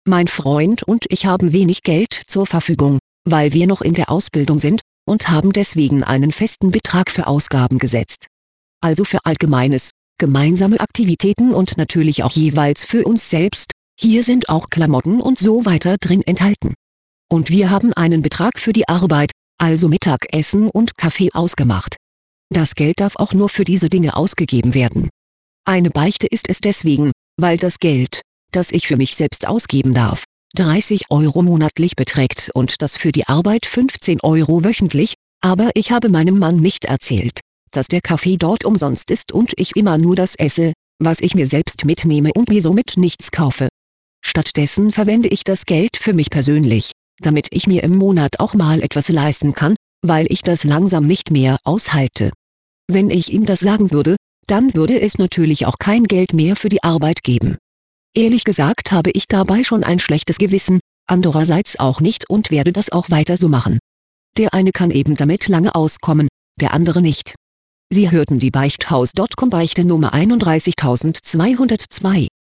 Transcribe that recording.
Mein Freund und ich haben wenig Geld zur Verfügung, weil wir noch in der Ausbildung sind, und haben deswegen einen festen Betrag für Ausgaben gesetzt. Also für Allgemeines, gemeinsame Aktivitäten und natürlich auch jeweils für uns selbst, hier sind auch Klamotten und so weiter drin enthalten. Und wir haben einen Betrag für die Arbeit, also Mittagessen und Kaffee ausgemacht. Das Geld darf auch nur für diese Dinge ausgegeben werden. Eine Beichte ist es deswegen, weil das Geld, das ich für mich selbst ausgeben darf, 30 € monatlich beträgt und das für die Arbeit 15 € wöchentlich, aber ich habe meinem Mann nicht erzählt, dass der Kaffee dort umsonst ist und ich immer nur das esse, was ich mir selbst mitnehme und mir somit nichts kaufe. Stattdessen verwende ich das Geld für mich persönlich, damit ich mir im Monat auch mal etwas leisten kann, weil ich das langsam nicht mehr aushalte. Wenn ich ihm das sagen würde, dann würde es natürlich auch kein Geld mehr für die Arbeit geben. Ehrlich gesagt habe ich dabei schon ein schlechtes Gewissen, andererseits auch nicht und werde das auch weiter so machen. Der eine kann eben damit lange auskommen, der andere nicht. Sie hörten die Beichthaus.com Beichte Nummer 31202.